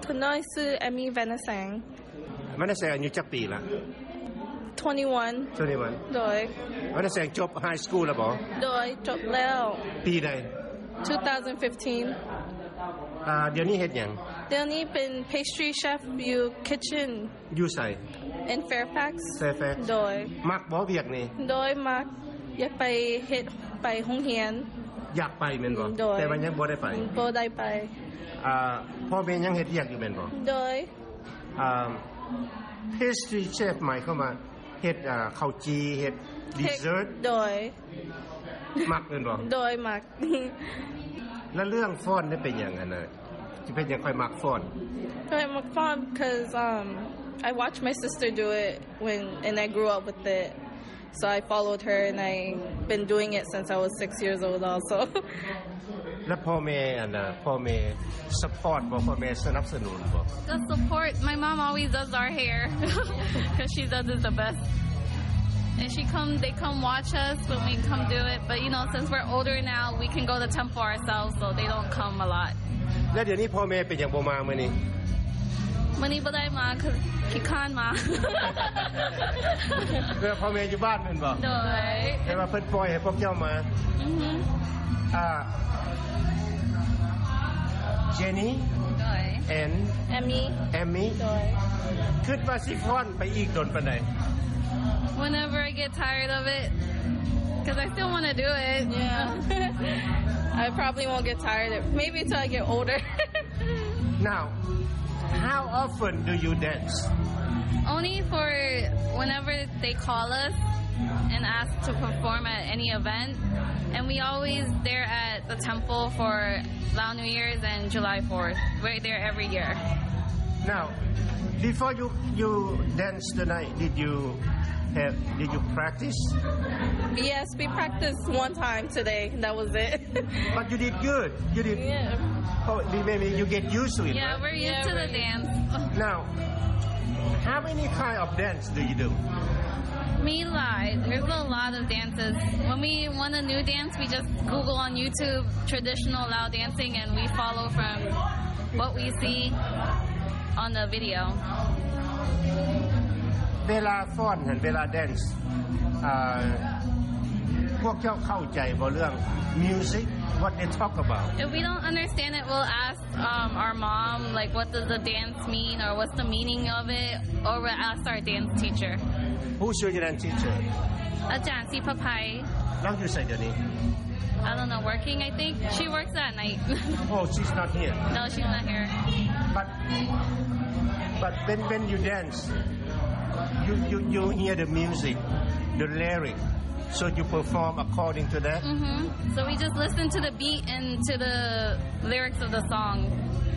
คุณน้อยชื่อแอมมี่แวนแสงมันแสงอายุจักปีละ 21โดยมันแสงจบไฮสคูลแล้วบ่โดยจบแล้วปีใด 2015 เดี๋ยวนี้เฮ็ดหยังเดี๋ยวนี้เป็น pastry chef อยู่ kitchen อยู่ไส in Fairfax โดยมักบ่เวียกนี่โดยมักอยากไปเฮ็ดไปโรงเรียนอยากไปแม่นบ่แต่ว่ายังบ่ได้ไปพ่อแม่ยังเฮ็ดเวียกอยู่แม่นบ่โดย pastry chef หมายเข้ามาเฮ็ดข้าวจีเฮ็ด dessert โดยมักแม่นบ่โดยมักแล้วเรื่องฟ้อนนี่เป็นหยังอันน่ะสิเป็นหยังค่อยมักฟ้อน because I watched my sister do it and I grew up with it so I followed her and I've been doing it since I was 6 years old also แล้วพ่อแม่support บ่พ่อแม่สนับสนุนบ่ The support my mom always does our hair cuz she does it the best and they come watch us when we come do it but since we're older now we can go to temple ourselves so they don't come a lot แล้วเดี๋ยวนี้พ่อแม่เป็นหยังบ่มามื้อนี้บ่ได้มาคือขี้ค้านมาพ่อแม่อยู่บ้านแม่นบ่โดยแต่ว่าเพิ่นปล่อยให้พวกเจ้ามาเจนี่โดยแอมมี่โดยคิดว่าสิฟ้อนไปอีกโดนปานใด Whenever I get tired of it cuz I still want to do it I probably won't get tired of it maybe until I get older Now how often do you dance Only for whenever they call us and ask to perform at any event and we always there at the temple for Lao New Year's and July 4th we're there every year Now before you dance tonight did you practice Yes we practiced one time today that was it But you did good you did maybe you get used to it Yeah we're used to the dance Now how many kind of dance do you do There's a lot of dances when we want a new dance we just Google on YouTube traditional Lao dancing and we follow from what we see on the video เวลาฟ้อนเวลาแดนซ์พวกเจ้าเข้าใจบ่เรื่อง music what they talk about If we don't understand it we'll ask our mom like what does the dance mean or what's the meaning of it or we'll ask our dance teacher Who's your dance teacher อาจารย์ศิภภัยแล้วอยู่ไสเดี๋ยวนี้ I don't know working I think she works at night Oh she's not here No she's not here But when you dance you hear the music the lyric so you perform according to that So we just listen to the beat and to the lyrics of the song